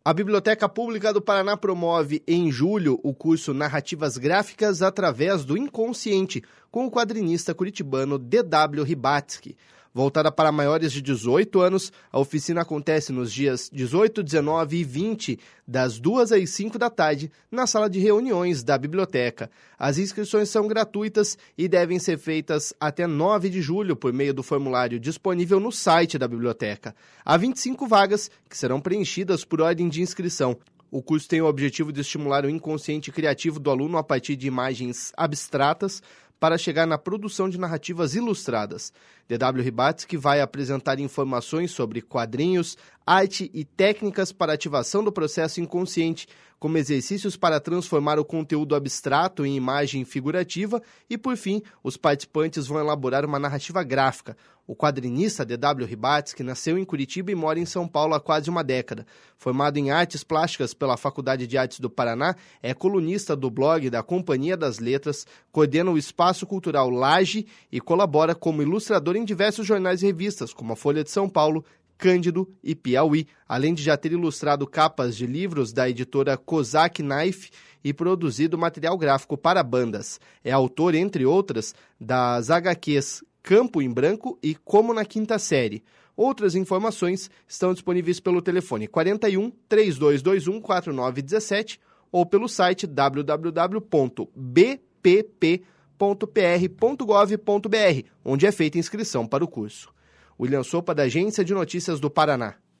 A Biblioteca Pública do Paraná promove, em julho, o curso Narrativas Gráficas através do Inconsciente, com o quadrinista curitibano D.W. Ribatsky. Voltada para maiores de 18 anos, a oficina acontece nos dias 18, 19 e 20, das 2 às 5 da tarde, na sala de reuniões da biblioteca. As inscrições são gratuitas e devem ser feitas até 9 de julho por meio do formulário disponível no site da biblioteca. Há 25 vagas que serão preenchidas por ordem de inscrição. O curso tem o objetivo de estimular o inconsciente criativo do aluno a partir de imagens abstratas, para chegar na produção de narrativas ilustradas. D.W. Ribatsky vai apresentar informações sobre quadrinhos, arte e técnicas para ativação do processo inconsciente, como exercícios para transformar o conteúdo abstrato em imagem figurativa e, por fim, os participantes vão elaborar uma narrativa gráfica. O quadrinista D.W. Ribatsky nasceu em Curitiba e mora em São Paulo há quase uma década. Formado em Artes Plásticas pela Faculdade de Artes do Paraná, é colunista do blog da Companhia das Letras, coordena o Espaço Cultural Laje e colabora como ilustrador em diversos jornais e revistas, como a Folha de São Paulo, Cândido e Piauí, além de já ter ilustrado capas de livros da editora Kozak Knife e produzido material gráfico para bandas. É autor, entre outras, das HQs Campo em Branco e Como na Quinta Série. Outras informações estão disponíveis pelo telefone 41 3221 4917 ou pelo site www.bpp.pr.gov.br, onde é feita inscrição para o curso. William Sopa, da Agência de Notícias do Paraná.